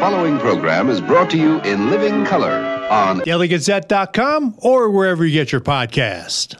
following program is brought to you in living color on DailyGazette.com or wherever you get your podcast.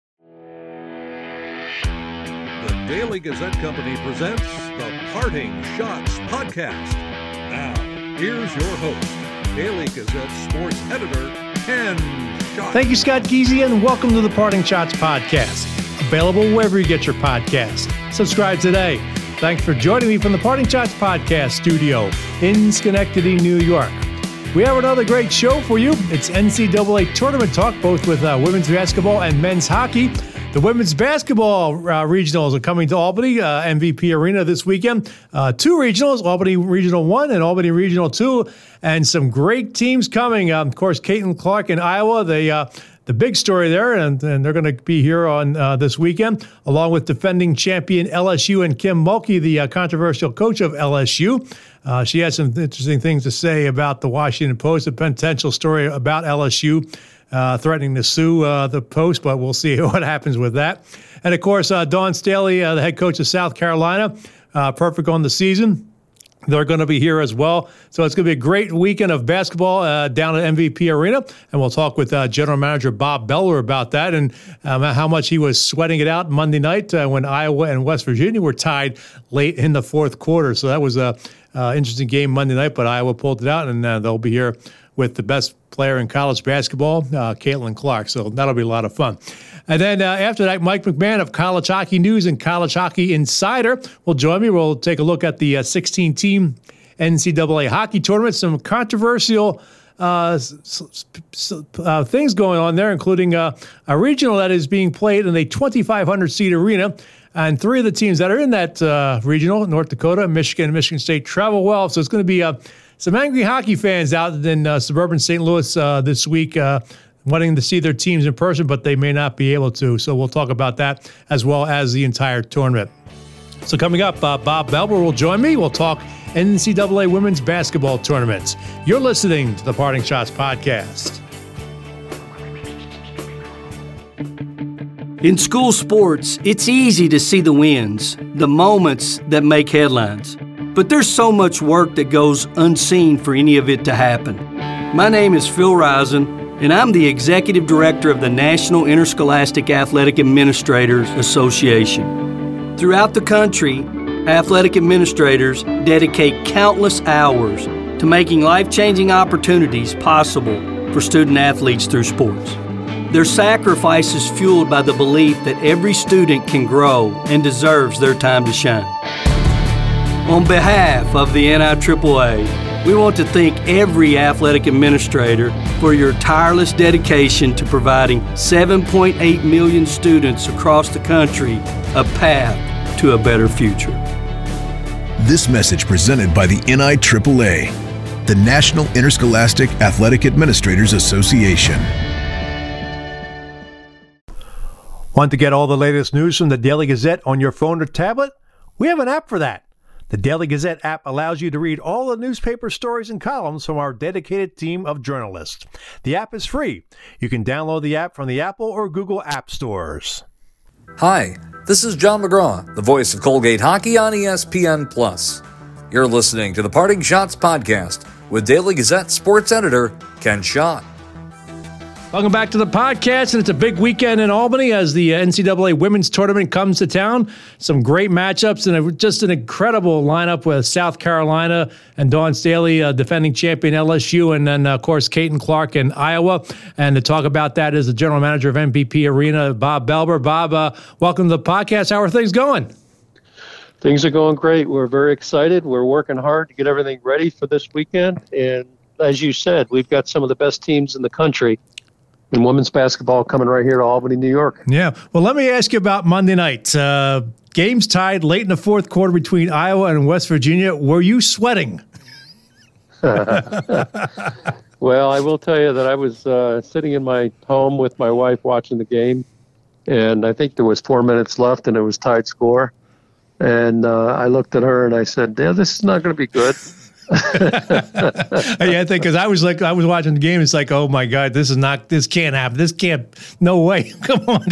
The Daily Gazette Company presents the Parting Shots Podcast. Now, here's your host, Daily Gazette sports editor, Ken Schott. Thank you, Scott Geezy, and welcome to the Parting Shots Podcast. Available wherever you get your podcast. Subscribe today. Thanks for joining me from the Parting Shots Podcast studio in Schenectady, New York. We have another great show for you. It's NCAA tournament talk, both with women's basketball and men's hockey. The women's basketball regionals are coming to Albany, MVP Arena this weekend. Two regionals, Albany Regional 1 and Albany Regional 2, and some great teams coming. Of course, Caitlin Clark in Iowa, the big story there, and they're going to be here on this weekend, along with defending champion LSU and Kim Mulkey, the controversial coach of LSU. She had some interesting things to say about the Washington Post, a potential story about LSU threatening to sue the Post, but we'll see what happens with that. And, of course, Dawn Staley, the head coach of South Carolina, perfect on the season. They're going to be here as well. So it's going to be a great weekend of basketball down at MVP Arena. And we'll talk with General Manager Bob Belber about that and how much he was sweating it out Monday night when Iowa and West Virginia were tied late in the fourth quarter. So that was an interesting game Monday night, but Iowa pulled it out, and they'll be here with the best player in college basketball, Caitlin Clark. So that'll be a lot of fun. And then after that, Mike McMahon of College Hockey News and College Hockey Insider will join me. We'll take a look at the 16-team NCAA hockey tournament. Some controversial things going on there, including a regional that is being played in a 2,500-seat arena. And three of the teams that are in that regional, North Dakota, Michigan, and Michigan State, travel well. So it's going to be some angry hockey fans out in suburban St. Louis this week wanting to see their teams in person, but they may not be able to. So we'll talk about that as well as the entire tournament. So coming up, Bob Belber will join me. We'll talk NCAA women's basketball tournaments. You're listening to the Parting Shots Podcast. In school sports, it's easy to see the wins, the moments that make headlines. But there's so much work that goes unseen for any of it to happen. My name is Phil Risen, and I'm the Executive Director of the National Interscholastic Athletic Administrators Association. Throughout the country, athletic administrators dedicate countless hours to making life-changing opportunities possible for student athletes through sports. Their sacrifice is fueled by the belief that every student can grow and deserves their time to shine. On behalf of the NIAAA, we want to thank every athletic administrator for your tireless dedication to providing 7.8 million students across the country a path to a better future. This message presented by the NIAAA, the National Interscholastic Athletic Administrators Association. Want to get all the latest news from the Daily Gazette on your phone or tablet? We have an app for that. The Daily Gazette app allows you to read all the newspaper stories and columns from our dedicated team of journalists. The app is free. You can download the app from the Apple or Google App Stores. Hi, this is John McGraw, the voice of Colgate Hockey on ESPN+. You're listening to the Parting Shots Podcast with Daily Gazette sports editor Ken Schott. Welcome back to the podcast, and it's a big weekend in Albany as the NCAA women's tournament comes to town. Some great matchups and just an incredible lineup with South Carolina and Dawn Staley, defending champion LSU, and then, of course, Caitlin Clark in Iowa. And to talk about that is the general manager of MVP Arena, Bob Belber. Bob, welcome to the podcast. How are things going? Things are going great. We're very excited. We're working hard to get everything ready for this weekend. And as you said, we've got some of the best teams in the country in women's basketball coming right here to Albany, New York. Yeah. Well, let me ask you about Monday night. Games tied late in the fourth quarter between Iowa and West Virginia. Were you sweating? Well, I will tell you that I was sitting in my home with my wife watching the game, and I think there was 4 minutes left, and it was tied score. And I looked at her and I said, "Yeah, this is not going to be good." Yeah, I think because I was watching the game. It's like, oh my God, this can't happen. This can't, no way. Come on,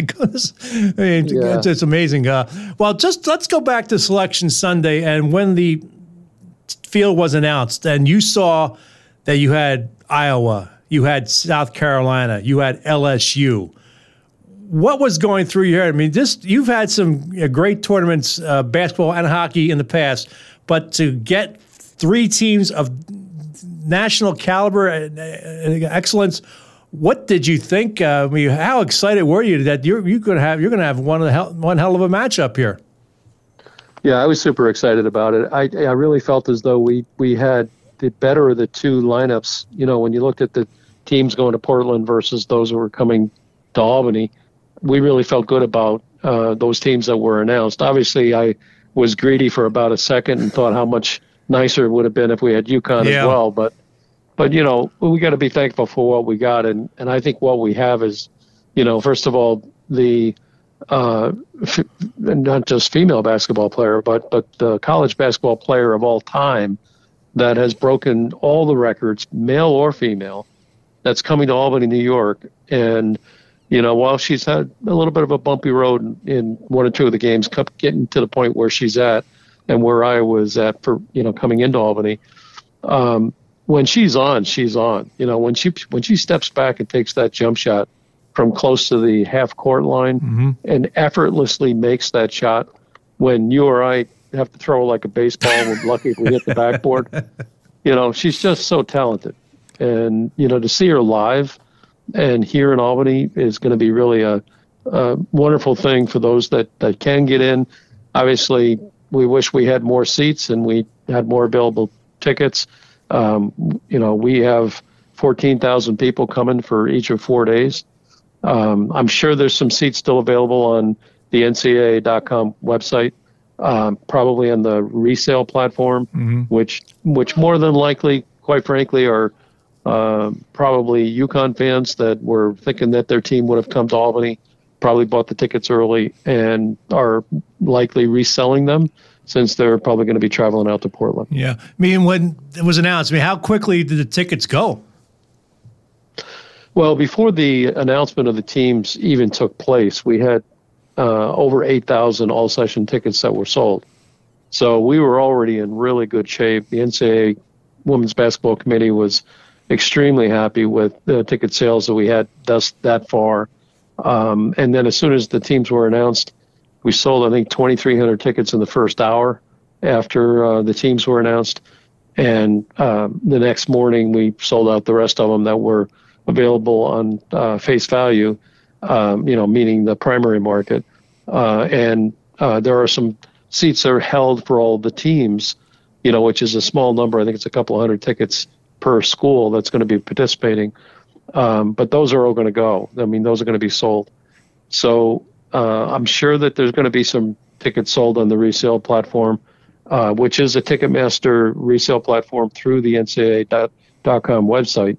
it's amazing. Well, let's go back to Selection Sunday, and when the field was announced and you saw that you had Iowa, you had South Carolina, you had LSU, what was going through your head? I mean, you've had some great tournaments, basketball and hockey in the past, but to get 3 teams of national caliber and excellence, what did you think? I mean, how excited were you that you're going to have one hell of a matchup here? Yeah, I was super excited about it. I really felt as though we had the better of the 2 lineups. You know, when you looked at the teams going to Portland versus those who were coming to Albany, we really felt good about those teams that were announced. Obviously, I was greedy for about a second and thought how much nicer it would have been if we had UConn as well. But you know, we got to be thankful for what we got, and I think what we have is, you know, first of all, the not just female basketball player, but the college basketball player of all time that has broken all the records, male or female, that's coming to Albany, New York. And, you know, while she's had a little bit of a bumpy road in 1 or 2 of the games, getting to the point where she's at and where I was at for, you know, coming into Albany, when she's on, she's on. You know, when she steps back and takes that jump shot from close to the half-court line and effortlessly makes that shot, when you or I have to throw like a baseball, we're lucky if we hit the backboard. You know, she's just so talented. And, you know, to see her live and here in Albany is going to be really a wonderful thing for those that can get in. Obviously, we wish we had more seats and we had more available tickets. You know, we have 14,000 people coming for each of 4 days. I'm sure there's some seats still available on the NCAA.com website, probably on the resale platform, which more than likely, quite frankly, are probably UConn fans that were thinking that their team would have come to Albany, probably bought the tickets early and are likely reselling them since they're probably going to be traveling out to Portland. Yeah. I mean, when it was announced, I mean, how quickly did the tickets go? Well, before the announcement of the teams even took place, we had over 8,000 all-session tickets that were sold. So we were already in really good shape. The NCAA Women's Basketball Committee was extremely happy with the ticket sales that we had thus that far. And then as soon as the teams were announced, we sold, I think, 2,300 tickets in the first hour after the teams were announced. And the next morning, we sold out the rest of them that were available on face value, you know, meaning the primary market. And there are some seats that are held for all the teams, you know, which is a small number. I think it's a couple hundred tickets per school that's going to be participating. But those are all going to go. I mean, those are going to be sold. So I'm sure that there's going to be some tickets sold on the resale platform, which is a Ticketmaster resale platform through the NCAA.com website.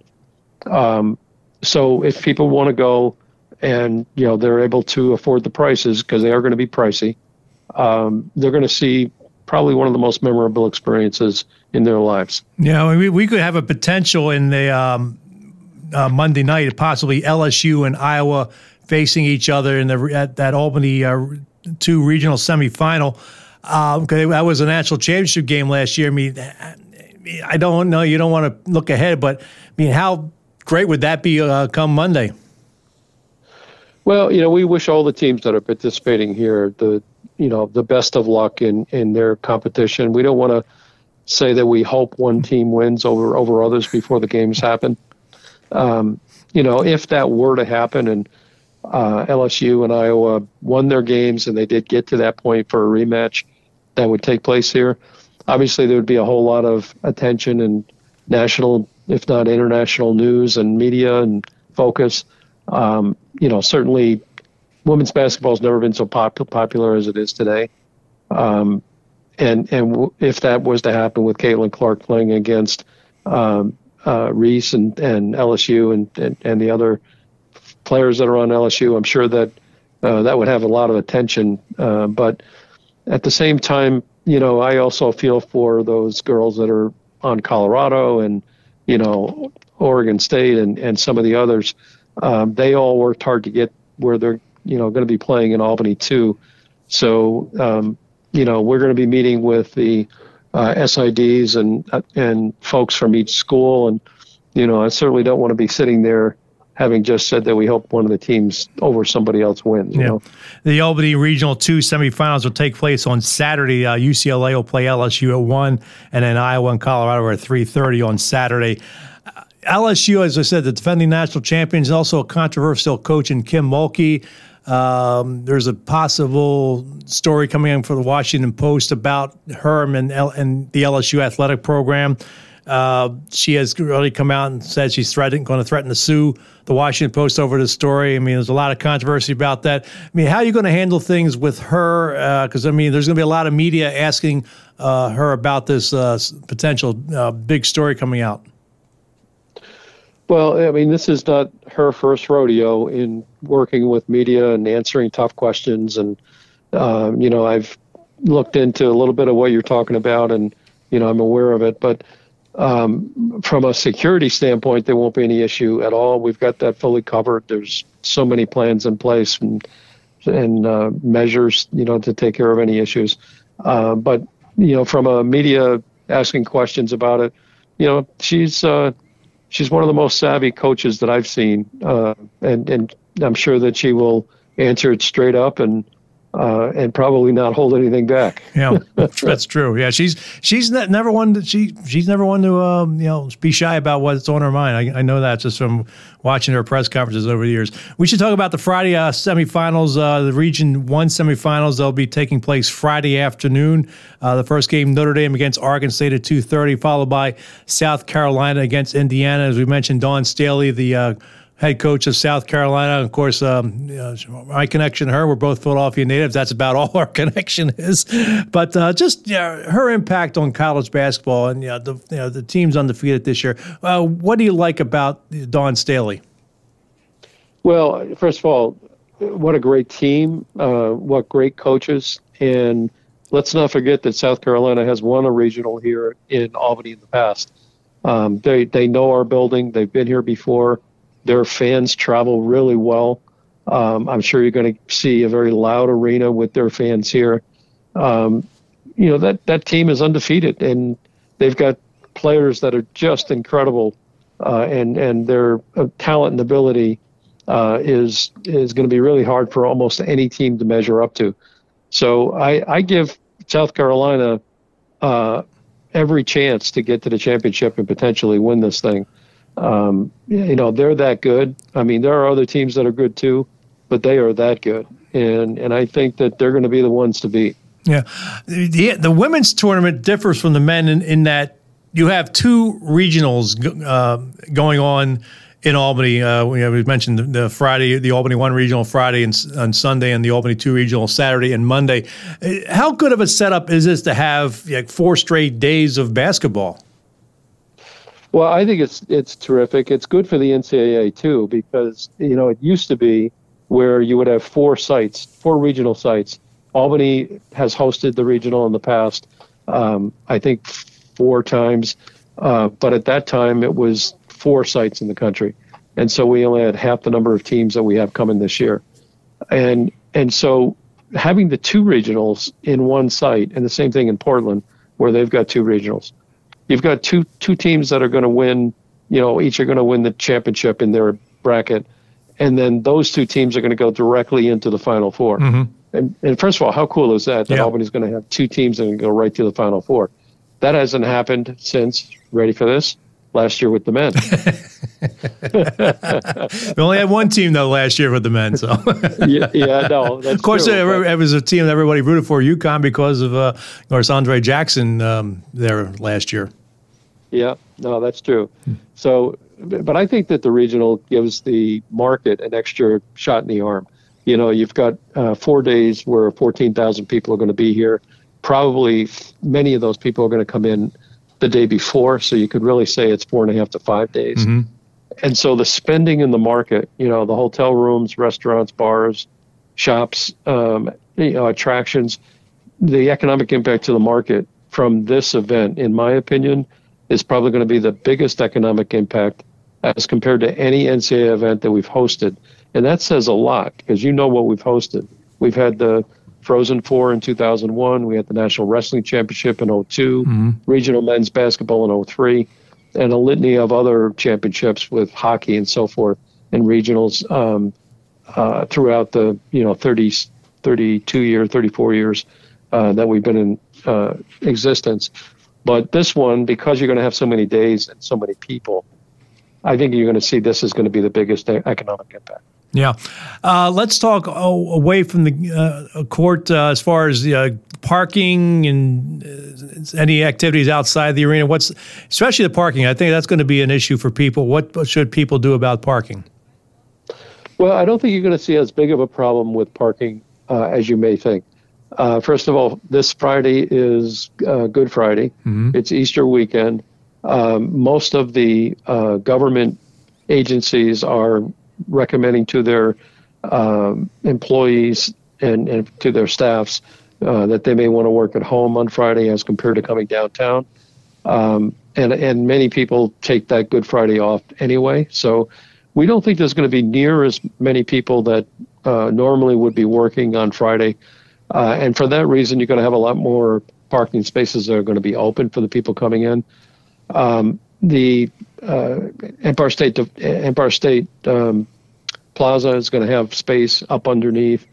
So if people want to go and, you know, they're able to afford the prices, because they are going to be pricey, they're going to see probably one of the most memorable experiences in their lives. Yeah, we could have a potential in the Monday night, possibly LSU and Iowa facing each other in at that Albany 2 regional semifinal. That was a national championship game last year. I mean, I don't know. You don't want to look ahead, but I mean, how great would that be come Monday? Well, you know, we wish all the teams that are participating here the best of luck in their competition. We don't want to say that we hope one team wins over others before the games happen. You know, if that were to happen and LSU and Iowa won their games and they did get to that point for a rematch that would take place here, obviously there would be a whole lot of attention and national, if not international, news and media and focus. You know, certainly women's basketball has never been so popular as it is today. And if that was to happen with Caitlin Clark playing against Reese and LSU and the other players that are on LSU, I'm sure that that would have a lot of attention. But at the same time, you know, I also feel for those girls that are on Colorado and, you know, Oregon State and some of the others. They all worked hard to get where they're, you know, going to be playing in Albany too. So, you know, we're going to be meeting with the SIDs and folks from each school. And, I certainly don't want to be sitting there having just said that we hope one of the teams over somebody else wins. You know? The Albany Regional 2 semifinals will take place on Saturday. UCLA will play LSU at 1, and then Iowa and Colorado are at 3:30 on Saturday. LSU, as I said, the defending national champions, also a controversial coach in Kim Mulkey. There's a possible story coming in for the Washington Post about her and the LSU athletic program. She has really come out and said she's going to threaten to sue the Washington Post over this story. I mean, there's a lot of controversy about that. I mean, how are you going to handle things with her? Because, there's going to be a lot of media asking her about this potential big story coming out. Well, this is not her first rodeo in working with media and answering tough questions. And, I've looked into a little bit of what you're talking about, and, I'm aware of it. But from a security standpoint, there won't be any issue at all. We've got that fully covered. There's so many plans in place and measures, to take care of any issues. But, from a media asking questions about it, she's one of the most savvy coaches that I've seen. And I'm sure that she will answer it straight up and probably not hold anything back. Yeah, that's true. Yeah, she's never one to be shy about what's on her mind. I know that just from watching her press conferences over the years. We should talk about the Friday semifinals, the Region 1 semifinals. They'll be taking place Friday afternoon. The first game, Notre Dame against Oregon State at 2:30, followed by South Carolina against Indiana. As we mentioned, Dawn Staley, the head coach of South Carolina. Of course, my connection to her, we're both Philadelphia natives. That's about all our connection is. But her impact on college basketball, and the team's undefeated this year. What do you like about Dawn Staley? Well, first of all, what a great team, what great coaches. And let's not forget that South Carolina has won a regional here in Albany in the past. They know our building. They've been here before. Their fans travel really well. I'm sure you're going to see a very loud arena with their fans here. That team is undefeated, and they've got players that are just incredible, and their talent and ability is going to be really hard for almost any team to measure up to. So I give South Carolina every chance to get to the championship and potentially win this thing. They're that good. There are other teams that are good too, but they are that good. And I think that they're going to be the ones to beat. Yeah. The women's tournament differs from the men in that you have two regionals going on in Albany. We mentioned the Friday, the Albany 1 regional Friday and Sunday, and the Albany 2 regional Saturday and Monday. How good of a setup is this to have 4 straight days of basketball? Well, I think it's terrific. It's good for the NCAA too, because it used to be where you would have 4 regional sites. Albany has hosted the regional in the past, I think 4 times, but at that time it was 4 sites in the country, and so we only had half the number of teams that we have coming this year, and so having the 2 regionals in one site, and the same thing in Portland, where they've got 2 regionals. You've got two teams that are going to win, each are going to win the championship in their bracket. And then those 2 teams are going to go directly into the Final Four. Mm-hmm. And first of all, how cool is that Albany's going to have 2 teams that can go right to the Final Four? That hasn't happened since, ready for this, last year with the men. We only had 1 team, though, last year with the men. So no, that's of course, true, it was a team that everybody rooted for, UConn, because of, Andre Jackson there last year. Yeah, no, that's true. So, but I think that the regional gives the market an extra shot in the arm. You've got 4 days where 14,000 people are going to be here. Probably many of those people are going to come in the day before, so you could really say it's 4.5 to 5 days. Mm-hmm. And so the spending in the market, the hotel rooms, restaurants, bars, shops, attractions, the economic impact to the market from this event, in my opinion, is probably going to be the biggest economic impact as compared to any NCAA event that we've hosted. And that says a lot, because what we've hosted. We've had the Frozen Four in 2001. We had the National Wrestling Championship in 2002, Regional Men's Basketball in 2003, and a litany of other championships with hockey and so forth and regionals throughout the 34 years that we've been in existence. But this one, because you're going to have so many days and so many people, I think you're going to see this is going to be the biggest economic impact. Yeah. Let's talk away from the court as far as parking and any activities outside the arena. Especially the parking. I think that's going to be an issue for people. What should people do about parking? Well, I don't think you're going to see as big of a problem with parking as you may think. First of all, this Friday is Good Friday. It's Easter weekend. Most of the government agencies are recommending to their employees and to their staffs that they may want to work at home on Friday as compared to coming downtown. And many people take that Good Friday off anyway. So we don't think there's going to be near as many people that normally would be working on Friday. And for that reason, you're going to have a lot more parking spaces that are going to be open for the people coming in. The Empire State Plaza is going to have space up underneath.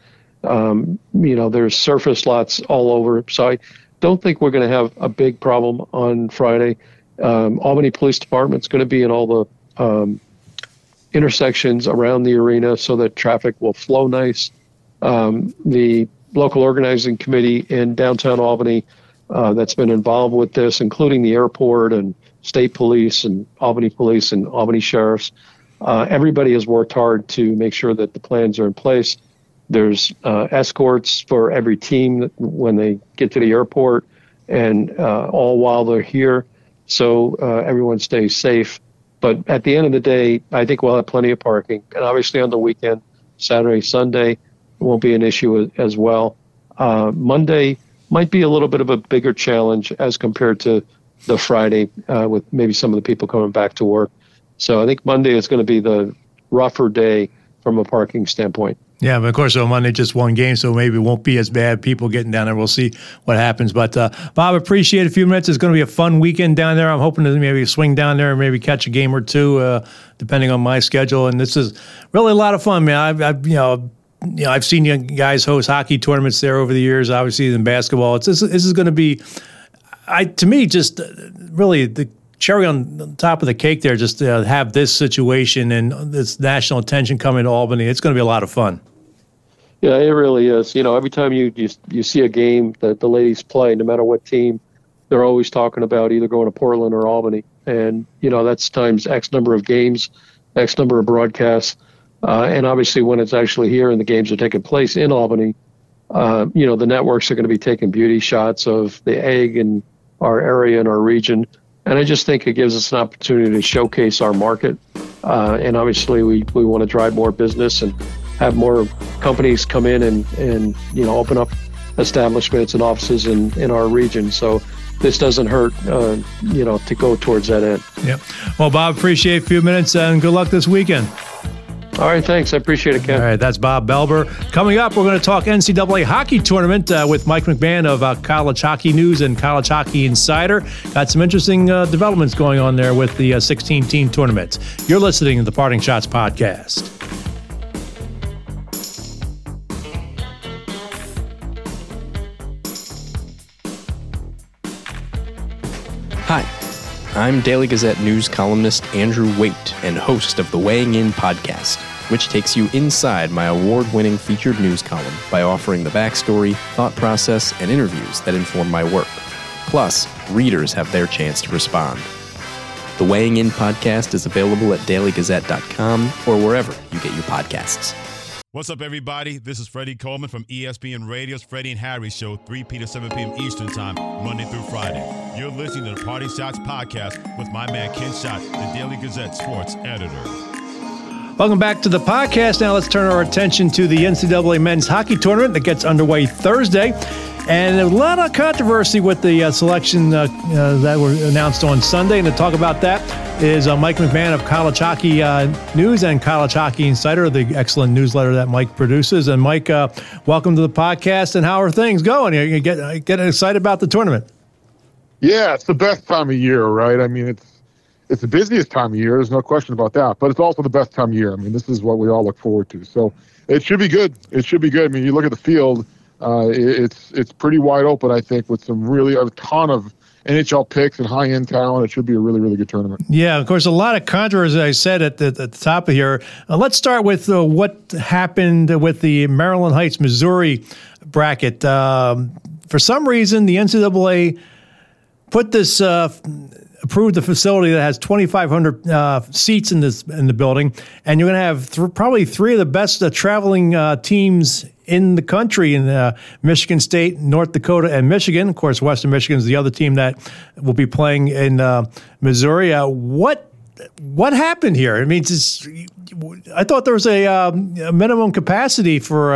There's surface lots all over. So I don't think we're going to have a big problem on Friday. Albany Police Department is going to be in all the intersections around the arena so that traffic will flow nice. The local organizing committee in downtown Albany that's been involved with this, including the airport and state police and Albany sheriffs. Everybody has worked hard to make sure that the plans are in place. There's escorts for every team when they get to the airport and all while they're here. So everyone stays safe. But at the end of the day, I think we'll have plenty of parking. And obviously on the weekend, Saturday, Sunday, won't be an issue as well. Monday might be a little bit of a bigger challenge as compared to the Friday with maybe some of the people coming back to work. So I think Monday is going to be the rougher day from a parking standpoint. Yeah, but of course, on Monday, just one game, so maybe it won't be as bad. People getting down there, we'll see what happens. But, Bob, appreciate a few minutes. It's going to be a fun weekend down there. I'm hoping to maybe swing down there and maybe catch a game or two, depending on my schedule. And this is really a lot of fun, man. I've seen you guys host hockey tournaments there over the years, obviously, in basketball. This is going to be, to me, just really the cherry on top of the cake there, just to have this situation and this national attention coming to Albany. It's going to be a lot of fun. Yeah, it really is. Every time you see a game that the ladies play, no matter what team, they're always talking about either going to Portland or Albany. And, that's times X number of games, X number of broadcasts. And obviously when it's actually here and the games are taking place in Albany, the networks are going to be taking beauty shots of the egg and our area and our region. And I just think it gives us an opportunity to showcase our market. And obviously we want to drive more business and have more companies come in and open up establishments and offices in our region. So this doesn't hurt, to go towards that end. Yeah. Well, Bob, appreciate a few minutes and good luck this weekend. All right, thanks. I appreciate it, Ken. All right, that's Bob Belber. Coming up, we're going to talk NCAA hockey tournament with Mike McMahon of College Hockey News and College Hockey Insider. Got some interesting developments going on there with the 16-team tournament. You're listening to the Parting Shots Podcast. Hi, I'm Daily Gazette News columnist Andrew Waite and host of the Weighing In podcast, which takes you inside my award-winning featured news column by offering the backstory, thought process, and interviews that inform my work. Plus, readers have their chance to respond. The Weighing In podcast is available at dailygazette.com or wherever you get your podcasts. What's up, everybody? This is Freddie Coleman from ESPN Radio's Freddie and Harry Show, 3 p. to 7 p.m. Eastern Time, Monday through Friday. You're listening to the Parting Shots Podcast with my man Ken Schott, the Daily Gazette sports editor. Welcome back to the podcast. Now let's turn our attention to the NCAA men's hockey tournament that gets underway Thursday. And a lot of controversy with the selection that were announced on Sunday. And to talk about that is Mike McMahon of College Hockey News and College Hockey Insider, the excellent newsletter that Mike produces. And Mike, welcome to the podcast. And how are things going? You getting excited about the tournament? Yeah, it's the best time of year, right? I mean, it's the busiest time of year. There's no question about that. But it's also the best time of year. I mean, this is what we all look forward to. So it should be good. It should be good. I mean, you look at the field, it's pretty wide open, I think, with a ton of NHL picks and high-end talent. It should be a really, really good tournament. Yeah, of course, a lot of controversy, I said at the top of here. Let's start with what happened with the Maryland Heights, Missouri bracket. For some reason, the NCAA put this approved the facility that has 2,500 seats in the building, and you're going to have probably three of the best traveling teams in the country in Michigan State, North Dakota, and Michigan. Of course, Western Michigan is the other team that will be playing in Missouri. What happened here? I mean, I thought there was a minimum capacity for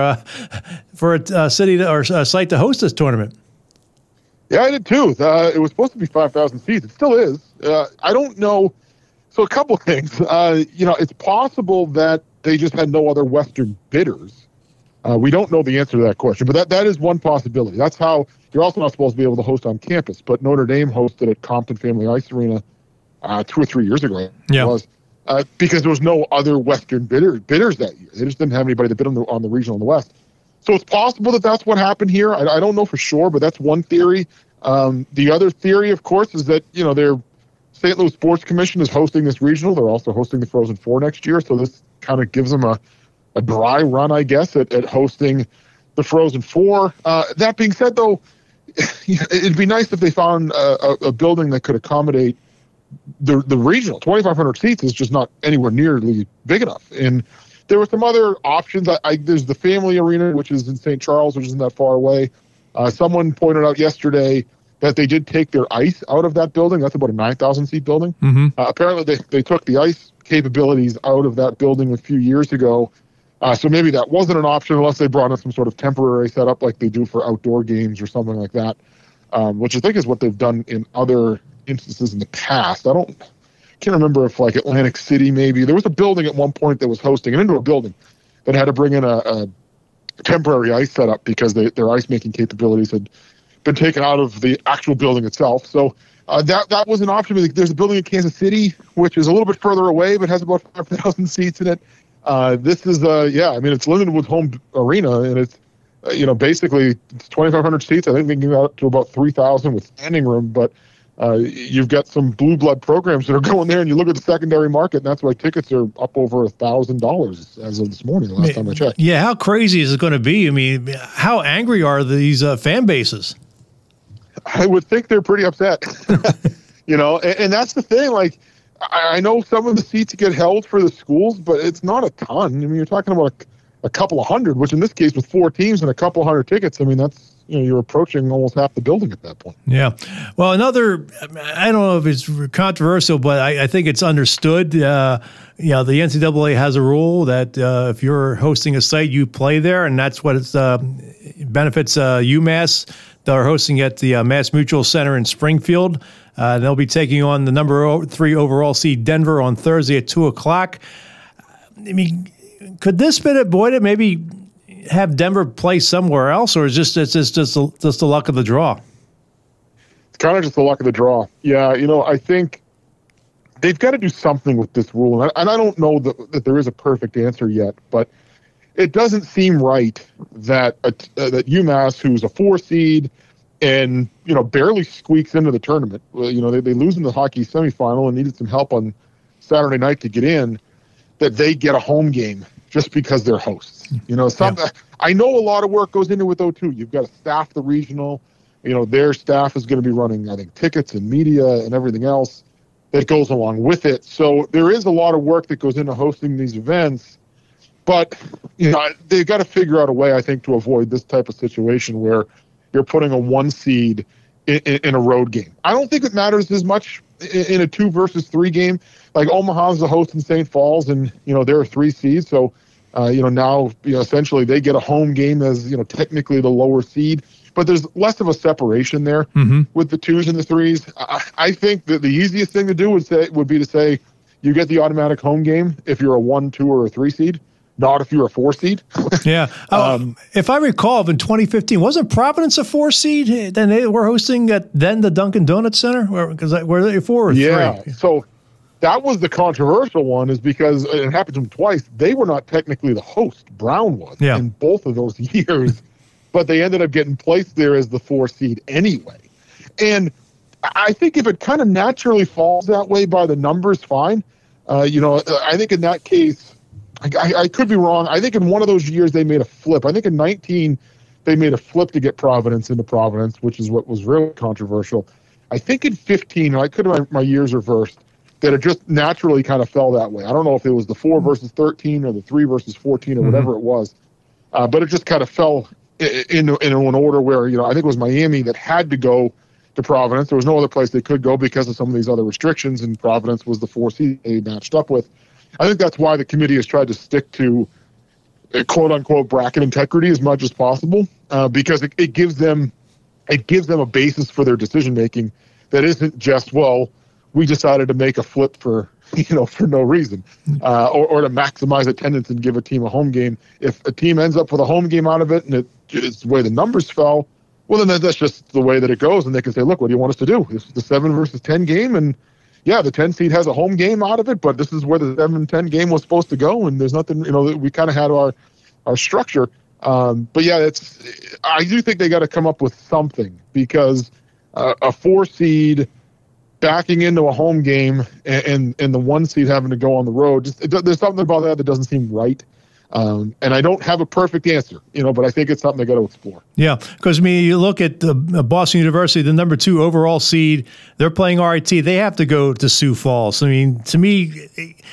a city or a site to host this tournament. Yeah, I did too. It was supposed to be 5,000 seats. It still is. I don't know. So a couple of things. It's possible that they just had no other Western bidders. We don't know the answer to that question, but that is one possibility. That's how you're also not supposed to be able to host on campus. But Notre Dame hosted at Compton Family Ice Arena 2 or 3 years ago. Yeah. It was, because there was no other Western bidders that year. They just didn't have anybody that bid on the regional in the West. So it's possible that that's what happened here. I don't know for sure, but that's one theory. The other theory, of course, is that, their St. Louis Sports Commission is hosting this regional. They're also hosting the Frozen Four next year. So this kind of gives them a dry run, I guess, at hosting the Frozen Four. That being said, though, it'd be nice if they found a building that could accommodate the regional. 2,500 seats is just not anywhere nearly big enough. And there were some other options. There's the Family Arena, which is in St. Charles, which isn't that far away. Someone pointed out yesterday that they did take their ice out of that building. That's about a 9,000-seat building. Mm-hmm. Apparently, they took the ice capabilities out of that building a few years ago. So maybe that wasn't an option unless they brought in some sort of temporary setup like they do for outdoor games or something like that, which I think is what they've done in other instances in the past. Can't remember if like Atlantic City maybe. There was a building at one point that was hosting an indoor building that had to bring in a temporary ice setup because their ice making capabilities had been taken out of the actual building itself. So that was an option. There's a building in Kansas City, which is a little bit further away, but has about 5,000 seats in it. This is, it's Lindenwood Home Arena, and it's, basically it's 2,500 seats. I think they can get out to about 3,000 with standing room, but you've got some blue blood programs that are going there, and you look at the secondary market, and that's why tickets are up over $1,000 as of this morning, the last time I checked. Yeah, how crazy is it going to be? I mean, how angry are these fan bases? I would think they're pretty upset, and that's the thing. Like, I know some of the seats get held for the schools, but it's not a ton. I mean, you're talking about a couple of hundred, which in this case with 4 teams and a couple hundred tickets, I mean, that's, you're approaching almost half the building at that point. Yeah. Well, I don't know if it's controversial, but I think it's understood. The NCAA has a rule that if you're hosting a site, you play there, and that's what benefits UMass. They're hosting at the Mass Mutual Center in Springfield. They'll be taking on the number 3 overall seed Denver on Thursday at 2:00. I mean, could this been avoided? Maybe have Denver play somewhere else, or is it's just the luck of the draw? It's kind of just the luck of the draw. Yeah, I think they've got to do something with this rule, and I don't know that there is a perfect answer yet, but it doesn't seem right that that UMass, who's a 4 seed and barely squeaks into the tournament, they lose in the hockey semifinal and needed some help on Saturday night to get in, that they get a home game just because they're hosts. I know a lot of work goes into it though too. You've got to staff the regional. Their staff is going to be running, I think, tickets and media and everything else that goes along with it. So there is a lot of work that goes into hosting these events. But, they've got to figure out a way, I think, to avoid this type of situation where you're putting a 1 seed in a road game. I don't think it matters as much in a 2 versus 3 game. Like Omaha's the host in St. Falls, and, they're a 3 seed. So, now, essentially they get a home game as, technically the lower seed. but there's less of a separation there with the 2s and the 3s. I think that the easiest thing to do would be to say you get the automatic home game if you're a 1, 2, or a 3 seed, not if you're a 4 seed. Yeah. If I recall, in 2015, wasn't Providence a 4 seed? Then they were hosting at the Dunkin' Donuts Center? Because were they 4 or 3? Yeah. So that was the controversial one, is because it happened to them twice. They were not technically the host. Brown was in both of those years, but they ended up getting placed there as the 4 seed anyway. And I think if it kind of naturally falls that way by the numbers, fine. I think in that case, I could be wrong. I think in one of those years they made a flip. I think in 19 they made a flip to get Providence into Providence, which is what was really controversial. I think in 15, I could have my years reversed, that it just naturally kind of fell that way. I don't know if it was the 4 versus 13 or the 3 versus 14 or whatever it was, but it just kind of fell in an order where, I think it was Miami that had to go to Providence. There was no other place they could go because of some of these other restrictions, and Providence was the 4 seed they matched up with. I think that's why the committee has tried to stick to quote-unquote bracket integrity as much as possible, because it gives them a basis for their decision-making that isn't just, well, we decided to make a flip for no reason, or to maximize attendance and give a team a home game. If a team ends up with a home game out of it and it's the way the numbers fell, well, then that's just the way that it goes. And they can say, look, what do you want us to do? This is the 7 versus 10 game. And yeah, the 10 seed has a home game out of it, but this is where the 7-10 game was supposed to go. And there's nothing, we kind of had our structure. But yeah, I do think they got to come up with something, because a 4 seed backing into a home game and the 1 seed having to go on the road, there's something about that doesn't seem right. And I don't have a perfect answer, but I think it's something they got to explore. Yeah, because you look at Boston University, the number 2 overall seed. They're playing RIT. They have to go to Sioux Falls. To me,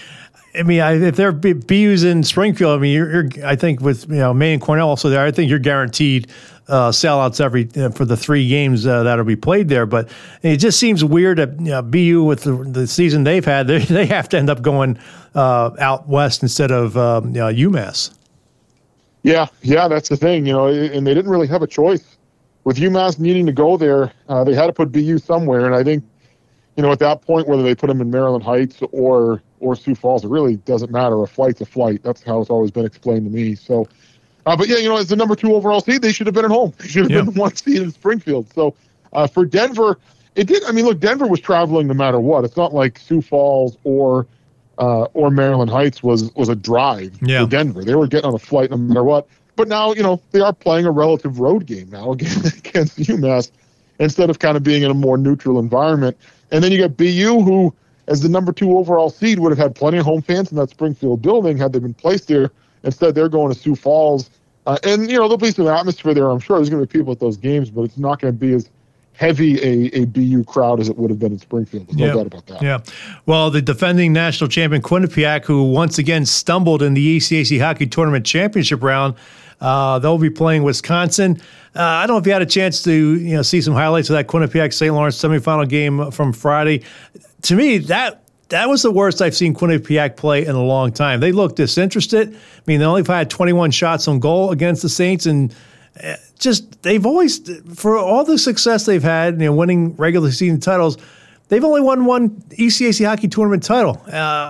if they're BU's in Springfield, you're I think with Maine and Cornell also there, I think you're guaranteed sellouts for the 3 games that'll be played there. But it just seems weird that BU with the season they've had, they have to end up going out west instead of UMass. Yeah, that's the thing, and they didn't really have a choice. With UMass needing to go there, they had to put BU somewhere, and I think, at that point, whether they put them in Maryland Heights or Sioux Falls, it really doesn't matter. A flight's a flight. That's how it's always been explained to me. So, but yeah, as the number 2 overall seed, they should have been at home. They should have been the 1 seed in Springfield. So for Denver, it did. Look, Denver was traveling no matter what. It's not like Sioux Falls or Maryland Heights was a drive for Denver. They were getting on a flight no matter what. But now, they are playing a relative road game now against UMass instead of kind of being in a more neutral environment. And then you got BU, who, as the number 2 overall seed, would have had plenty of home fans in that Springfield building had they been placed there. Instead, they're going to Sioux Falls. And, there'll be some atmosphere there. I'm sure there's going to be people at those games, but it's not going to be as heavy a BU crowd as it would have been in Springfield. There's no doubt about that. Yeah. Well, the defending national champion Quinnipiac, who once again stumbled in the ECAC Hockey Tournament Championship round, they'll be playing Wisconsin. I don't know if you had a chance to see some highlights of that Quinnipiac-St. Lawrence semifinal game from Friday. To me, that was the worst I've seen Quinnipiac play in a long time. They looked disinterested. They only had 21 shots on goal against the Saints, and they've always, for all the success they've had, winning regular season titles, they've only won 1 ECAC Hockey Tournament title.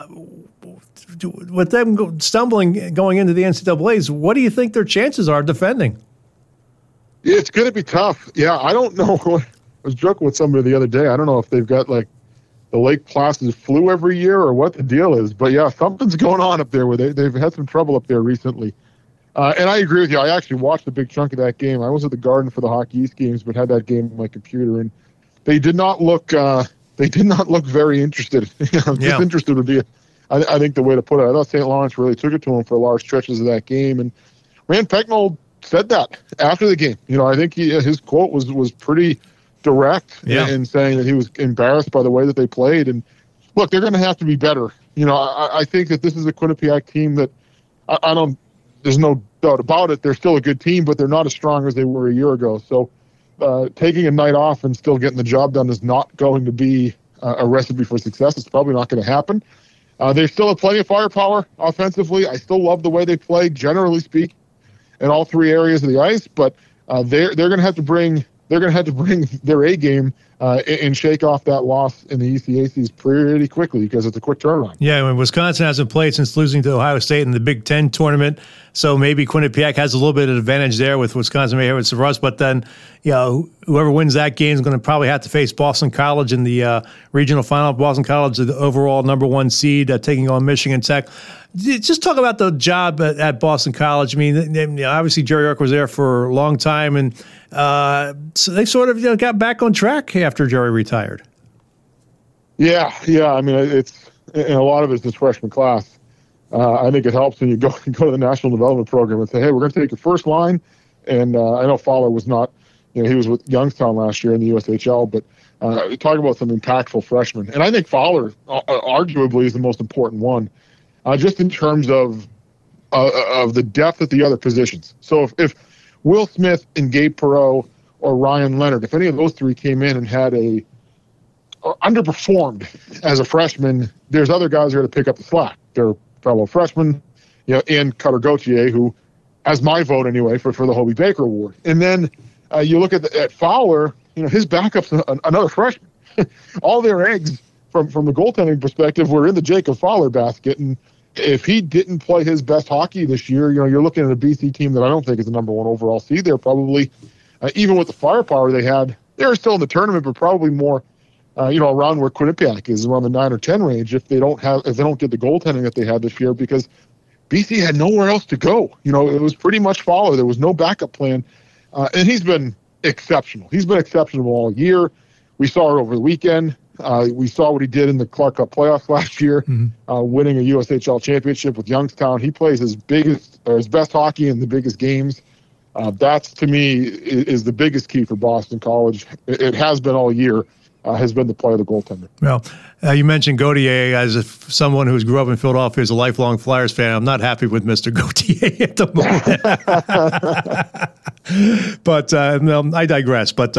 With them stumbling going into the NCAAs, what do you think their chances are defending? It's going to be tough. Yeah, I don't know. I was joking with somebody the other day. I don't know if they've got the Lake Placid flu every year or what the deal is. But yeah, something's going on up there where they've had some trouble up there recently. And I agree with you. I actually watched a big chunk of that game. I was at the Garden for the Hockey East games, but had that game on my computer, and they did not look. They did not look very interested. Disinterested would be, I think, the way to put it. I thought St. Lawrence really took it to them for large stretches of that game, and Rand Pecknold said that after the game. I think his quote was pretty direct in saying that he was embarrassed by the way that they played. And look, they're going to have to be better. I think that this is a Quinnipiac team that I don't. There's no doubt about it. They're still a good team, but they're not as strong as they were a year ago. So taking a night off and still getting the job done is not going to be a recipe for success. It's probably not going to happen. They still have plenty of firepower offensively. I still love the way they play, generally speaking, in all 3 areas of the ice. But they're going to have to bring their A game and shake off that loss in the ECACs pretty quickly because it's a quick turnaround. Yeah, I mean, Wisconsin hasn't played since losing to Ohio State in the Big Ten tournament, so maybe Quinnipiac has a little bit of advantage there with Wisconsin maybe having some rust. But then, whoever wins that game is going to probably have to face Boston College in the regional final. Boston College, the overall number 1 seed, taking on Michigan Tech. Just talk about the job at Boston College. I mean, obviously Jerry York was there for a long time, and so they sort of got back on track after Jerry retired. Yeah. I mean, it's and a lot of it's this freshman class. I think it helps when you go to the National Development Program and say, hey, we're going to take your first line. And I know Fowler was not, he was with Youngstown last year in the USHL, but talking about some impactful freshmen. And I think Fowler arguably is the most important one, just in terms of the depth at the other positions. So if Will Smith and Gabe Perreault or Ryan Leonard, if any of those three came in and had underperformed as a freshman, there's other guys who are to pick up the slack. They're fellow freshmen, and Cutter Gauthier, who has my vote anyway for the Hobie Baker Award. And then you look at Fowler, his backup's another freshman. All their eggs from the goaltending perspective were in the Jacob Fowler basket, and if he didn't play his best hockey this year, you're looking at a BC team that I don't think is the number 1 overall seed. They're probably, even with the firepower they had, they're still in the tournament, but probably more, around where Quinnipiac is, around the 9 or 10 range. If they don't get the goaltending that they had this year, because BC had nowhere else to go. It was pretty much Fowler. There was no backup plan, and he's been exceptional. He's been exceptional all year. We saw it over the weekend. We saw what he did in the Clark Cup playoffs last year, winning a USHL championship with Youngstown. He plays his best hockey in the biggest games. That's, to me, is the biggest key for Boston College. It has been all year, has been the play of the goaltender. Well, you mentioned Gauthier as someone who's grew up in Philadelphia as a lifelong Flyers fan. I'm not happy with Mr. Gauthier at the moment. But I digress. But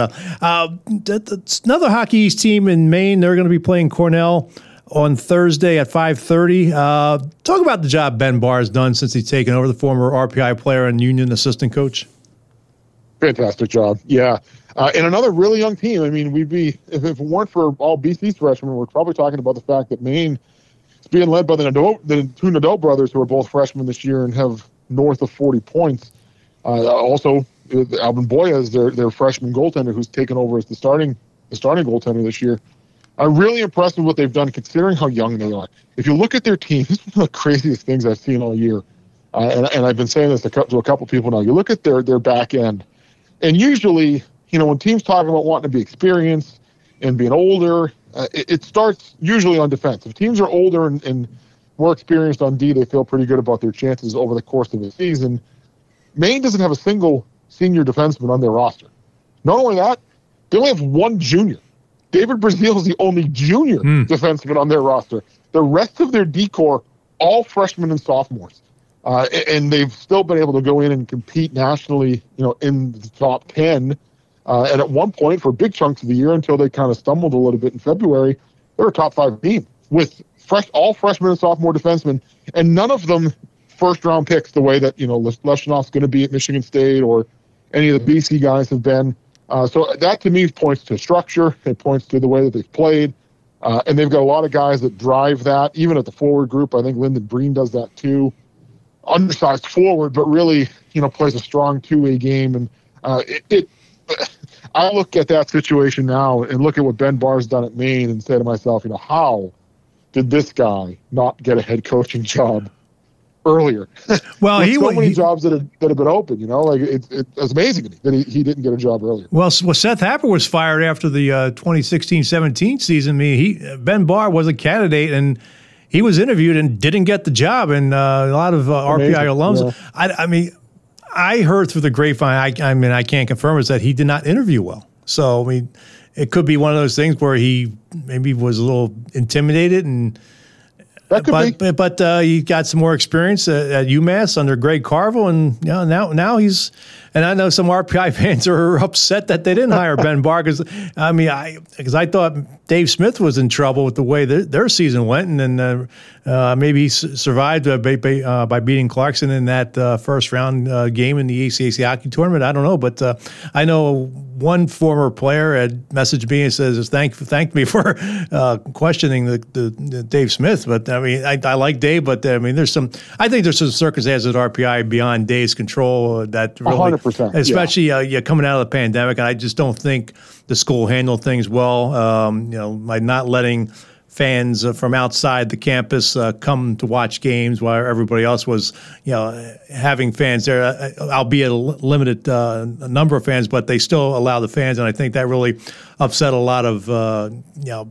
another Hockey East team in Maine, they're going to be playing Cornell on Thursday at 5:30. Talk about the job Ben Barr has done since he's taken over, the former RPI player and Union assistant coach. Fantastic job. Yeah. And another really young team. I mean, if it weren't for all BC's freshmen, we're probably talking about the fact that Maine is being led by the two Nadeau brothers, who are both freshmen this year and have north of 40 points. Also, Alvin Boya is their freshman goaltender, who's taken over as the starting goaltender this year. I'm really impressed with what they've done, considering how young they are. If you look at their team, this is one of the craziest things I've seen all year. And I've been saying this to a couple people now. You look at their back end, and usually, when teams talk about wanting to be experienced and being older, it starts usually on defense. If teams are older and more experienced on D, they feel pretty good about their chances over the course of the season. Maine doesn't have a single senior defenseman on their roster. Not only that, they only have one junior. David Brazil is the only junior defenseman on their roster. The rest of their D-core, all freshmen and sophomores. And they've still been able to go in and compete nationally, in the top 10. And at one point, for big chunks of the year, until they kind of stumbled a little bit in February, they were a top 5 team with all freshmen and sophomore defensemen, and none of them first-round picks the way that, Leshinov's going to be at Michigan State or any of the BC guys have been. So that, to me, points to structure. It points to the way that they've played. And they've got a lot of guys that drive that, even at the forward group. I think Lyndon Breen does that too. Undersized forward, but really, plays a strong two-way game. And I look at that situation now and look at what Ben Barr's done at Maine and say to myself, how did this guy not get a head coaching job earlier? Well, so many jobs that have been open, it's amazing to me that he didn't get a job earlier. Well, Seth Happer was fired after the 2016-17 season. Ben Barr was a candidate, and he was interviewed and didn't get the job. And a lot of RPI alums, yeah. I heard through the grapevine, I can't confirm it, that he did not interview well. So, it could be one of those things where he maybe was a little intimidated, and That could be. But he got some more experience at UMass under Greg Carvel, and now he's. And I know some RPI fans are upset that they didn't hire Ben Barr because I thought Dave Smith was in trouble with the way their season went, and then maybe he survived by beating Clarkson in that first round game in the ACAC hockey tournament. I don't know, but I know one former player had messaged me and says thanked me for questioning the Dave Smith. But I mean, I like Dave, but I mean, I think there's some circumstances at RPI beyond Dave's control that really. 100%, especially coming out of the pandemic, and I just don't think the school handled things well. By not letting fans from outside the campus come to watch games while everybody else was, having fans there, albeit a limited number of fans, but they still allow the fans, and I think that really upset a lot of the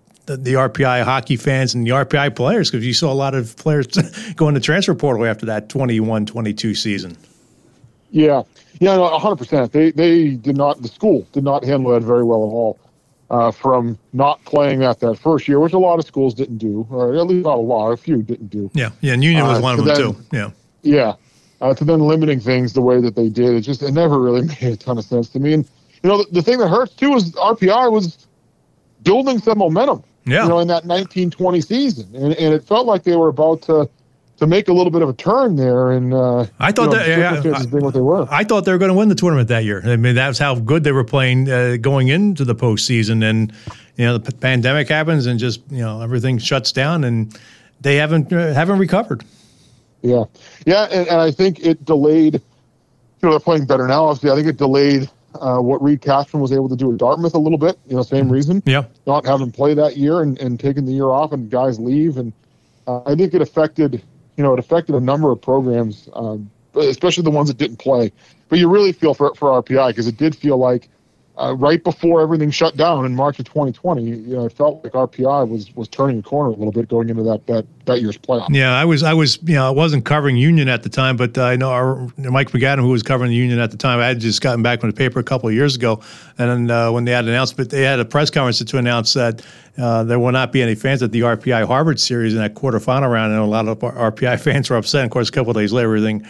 RPI hockey fans and the RPI players, because you saw a lot of players go in the transfer portal after that 21-22 season. Yeah, no, 100%. They did not. The school did not handle that very well at all. From not playing that first year, which a lot of schools didn't do, or at least not a lot, a few didn't do. Yeah, and Union was one of them too. Yeah. To then limiting things the way that they did, it never really made a ton of sense to me. And the thing that hurts too is RPI was building some momentum. Yeah. In that 1920 season, and it felt like they were about to make a little bit of a turn there, and I thought being what they were. I thought they were going to win the tournament that year. I mean, that's how good they were playing going into the postseason, and the pandemic happens, and just everything shuts down, and they haven't recovered. Yeah, and I think it delayed. They're playing better now. Obviously, I think it delayed what Reed Castron was able to do at Dartmouth a little bit. Same reason. Yeah, not having play that year and taking the year off, and guys leave, and I think it affected. It affected a number of programs, especially the ones that didn't play. But you really feel for RPI, because it did feel like right before everything shut down in March of 2020, it felt like RPI was turning a corner a little bit going into that year's playoff. Yeah, I wasn't covering Union at the time, but I know Mike McAdam, who was covering the Union at the time, I had just gotten back from the paper a couple of years ago, and then when they had an announcement, they had a press conference to announce that there will not be any fans at the RPI Harvard series in that quarterfinal round, and a lot of RPI fans were upset. And of course, a couple of days later, everything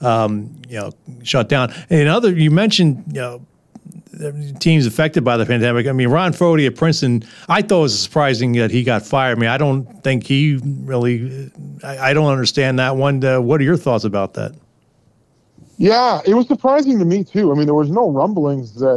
shut down. And you mentioned teams affected by the pandemic. I mean, Ron Frody at Princeton, I thought it was surprising that he got fired. I mean, I don't think he really I don't understand that one. What are your thoughts about that? Yeah, it was surprising to me too. I mean, there was no rumblings that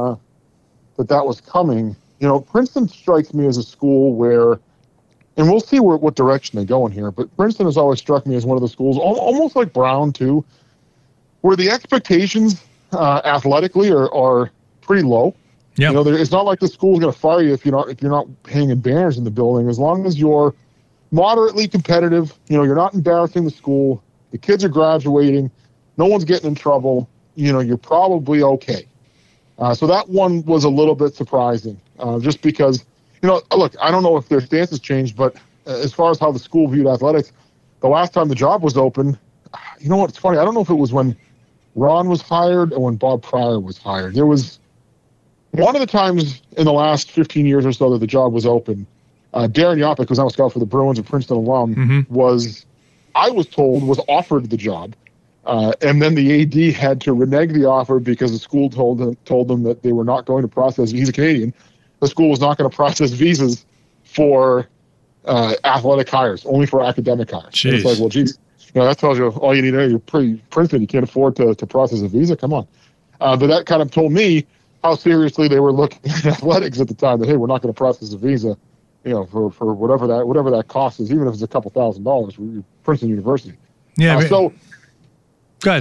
was coming. Princeton strikes me as a school where, and we'll see what direction they go in here, but Princeton has always struck me as one of the schools, almost like Brown too, where the expectations athletically are pretty low. Yeah. It's not like the school's going to fire you if you're not hanging banners in the building. As long as you're moderately competitive, you're not embarrassing the school, the kids are graduating, no one's getting in trouble, you're probably okay. So that one was a little bit surprising, just because, look, I don't know if their stance has changed, but as far as how the school viewed athletics, the last time the job was open, it's funny, I don't know if it was when Ron was hired or when Bob Pryor was hired. There was one of the times in the last 15 years or so that the job was open, Darren Yopik, who's now a scout for the Bruins, a Princeton alum, I was told, was offered the job. And then the AD had to renege the offer because the school told them that they were not going to process. He's a Canadian. The school was not going to process visas for athletic hires, only for academic hires. It's like, well, geez, that tells you all you need. You're pretty Princeton. You can't afford to process a visa. Come on. But that kind of told me how seriously they were looking at athletics at the time. That, hey, we're not going to process a visa, for whatever that cost is, even if it's a couple $1,000s for Princeton University. Yeah. So. Good.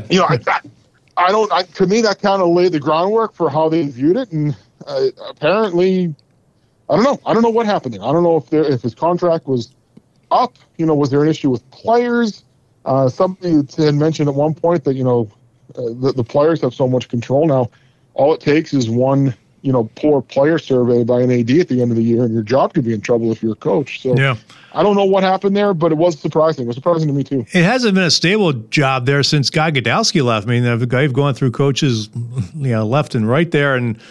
To me, that kind of laid the groundwork for how they viewed it, and apparently, I don't know. I don't know what happened there. I don't know if his contract was up. Was there an issue with players? Somebody had mentioned at one point that the players have so much control now. All it takes is one poor player survey by an AD at the end of the year, and your job could be in trouble if you're a coach. So yeah. I don't know what happened there, but it was surprising. It was surprising to me too. It hasn't been a stable job there since Guy Godowski left. I mean, they've gone through coaches, left and right there, and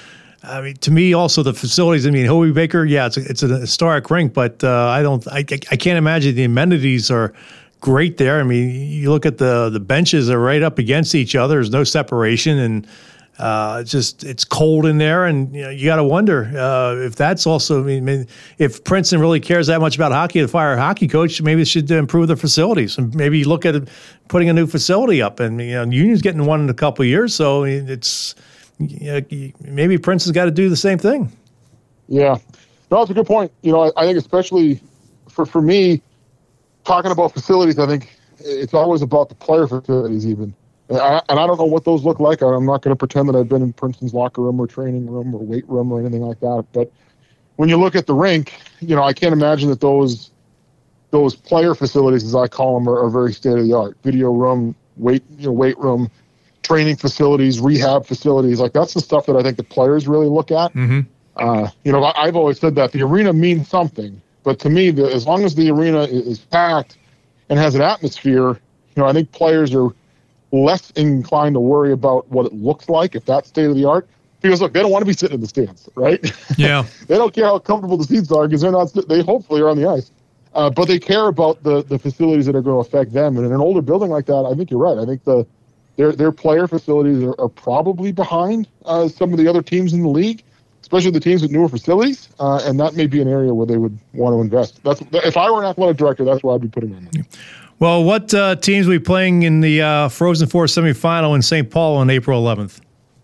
I mean, to me, also the facilities. I mean, Hobie Baker, yeah, it's an historic rink, but I can't imagine the amenities are great there. I mean, you look at the benches are right up against each other. There's no separation, and it's cold in there, and you got to wonder if that's also. I mean, if Princeton really cares that much about hockey to fire a hockey coach, maybe it should improve their facilities, and maybe look at putting a new facility up. And Union's getting one in a couple of years, so it's. Maybe Prince has got to do the same thing. Yeah, no, that's a good point. I think especially for me, talking about facilities, I think it's always about the player facilities even. And I don't know what those look like. I'm not going to pretend that I've been in Princeton's locker room or training room or weight room or anything like that. But when you look at the rink, I can't imagine that those player facilities, as I call them, are very state-of-the-art. Video room, weight room, training facilities, rehab facilities, like that's the stuff that I think the players really look at. Mm-hmm. I've always said that the arena means something, but to me, as long as the arena is packed and has an atmosphere, I think players are less inclined to worry about what it looks like if that's state of the art. Because look, they don't want to be sitting in the stands, right? Yeah. They don't care how comfortable the seats are because they hopefully are on the ice. But they care about the facilities that are going to affect them. And in an older building like that, I think you're right. I think their player facilities are probably behind some of the other teams in the league, especially the teams with newer facilities, and that may be an area where they would want to invest. If I were an athletic director, that's where I'd be putting my money. Well, what teams will be playing in the Frozen Four semifinal in St. Paul on April 11th?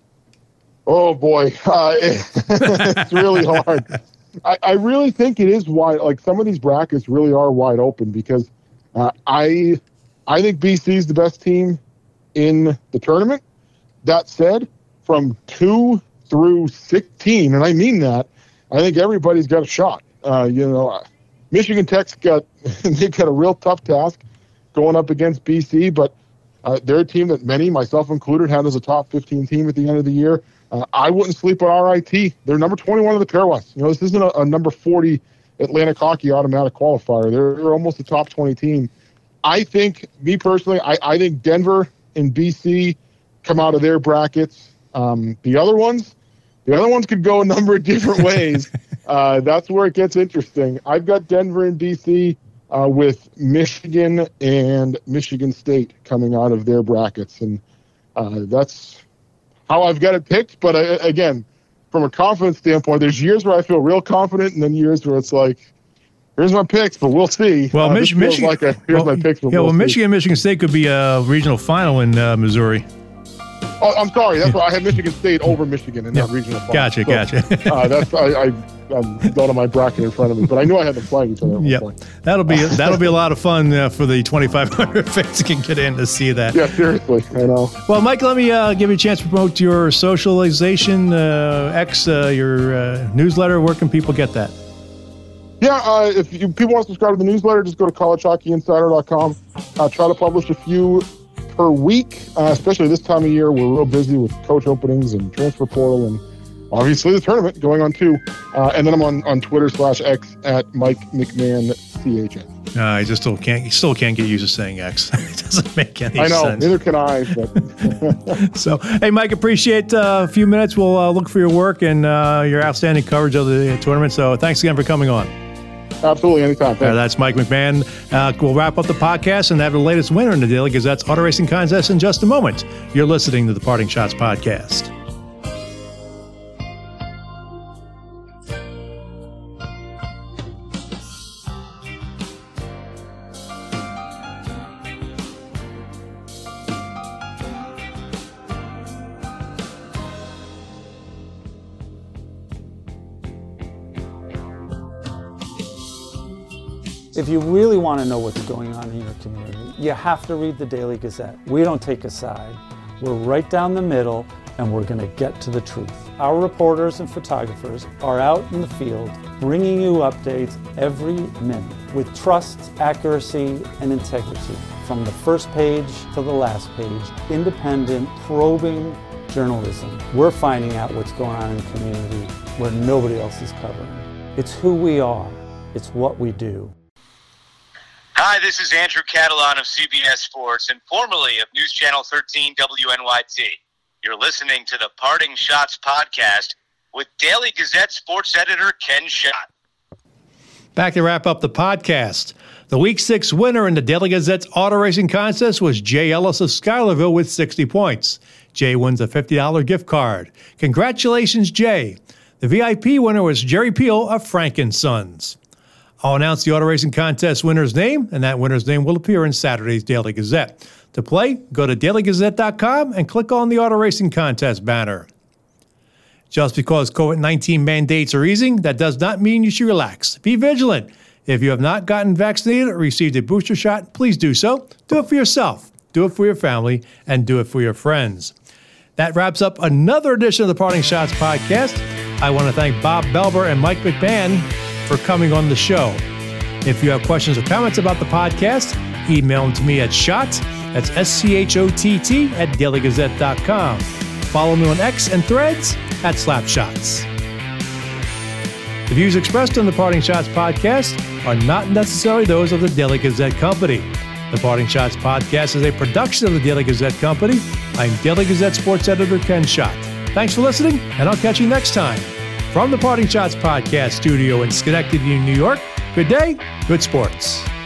Oh, boy. It's really hard. I really think it is wide. Like, some of these brackets really are wide open because I think BC is the best team in the tournament. That said, from 2 through 16, and I mean that, I think everybody's got a shot. Michigan Tech's they've got a real tough task going up against BC, but they're a team that many, myself included, had as a top 15 team at the end of the year. I wouldn't sleep on RIT. They're number 21 in the Pair West. This isn't a number 40 Atlantic Hockey automatic qualifier. They're almost a top 20 team. I think, me personally, I think Denver and BC come out of their brackets. The other ones could go a number of different ways. That's where it gets interesting. I've got Denver and BC with Michigan and Michigan State coming out of their brackets. And that's how I've got it picked. But again, from a confidence standpoint, there's years where I feel real confident and then years where it's like, here's my picks, but we'll see. Well, Michigan. My picks. But yeah, Michigan State could be a regional final in Missouri. Oh, I'm sorry. That's why I had Michigan State over Michigan in that regional final. Gotcha. I don't have my bracket in front of me, but I knew I had them playing each other. Yeah, that'll be a lot of fun for the 2,500 fans who can get in to see that. Yeah, seriously, I know. Well, Mike, let me give you a chance to promote your socialization, your newsletter. Where can people get that? Yeah, if people want to subscribe to the newsletter, just go to collegehockeyinsider.com. Try to publish a few per week, especially this time of year. We're real busy with coach openings and transfer portal and obviously the tournament going on too. And then I'm on Twitter /X at Mike McMahon CHN. I just still can't get used to saying X. It doesn't make any sense. I know, neither can I. But So, hey, Mike, appreciate a few minutes. We'll look for your work and your outstanding coverage of the tournament. So thanks again for coming on. Absolutely, anytime. That's Mike McMahon. We'll wrap up the podcast and have the latest winner in the Daily Gazette's auto racing contest in just a moment. You're listening to the Parting Shots podcast. If you really want to know what's going on in your community, you have to read the Daily Gazette. We don't take a side. We're right down the middle, and we're going to get to the truth. Our reporters and photographers are out in the field bringing you updates every minute with trust, accuracy, and integrity. From the first page to the last page, independent, probing journalism. We're finding out what's going on in the community where nobody else is covering. It's who we are. It's what we do. Hi, this is Andrew Catalan of CBS Sports and formerly of News Channel 13 WNYT. You're listening to the Parting Shots podcast with Daily Gazette sports editor Ken Schott. Back to wrap up the podcast. The Week 6 winner in the Daily Gazette's auto racing contest was Jay Ellis of Schuylerville with 60 points. Jay wins a $50 gift card. Congratulations, Jay. The VIP winner was Jerry Peel of Frank & Sons. I'll announce the auto racing contest winner's name, and that winner's name will appear in Saturday's Daily Gazette. To play, go to dailygazette.com and click on the auto racing contest banner. Just because COVID-19 mandates are easing, that does not mean you should relax. Be vigilant. If you have not gotten vaccinated or received a booster shot, please do so. Do it for yourself, do it for your family, and do it for your friends. That wraps up another edition of the Parting Shots podcast. I want to thank Bob Belber and Mike McMahon for coming on the show. If you have questions or comments about the podcast, email them to me at shot, that's SCHOTT, at dailygazette.com. Follow me on X and Threads at Slapshots. The views expressed on the Parting Shots podcast are not necessarily those of the Daily Gazette Company. The Parting Shots podcast is a production of the Daily Gazette Company. I'm Daily Gazette sports editor Ken Schott. Thanks for listening, and I'll catch you next time. From the Parting Shots podcast studio in Schenectady, New York, good day, good sports.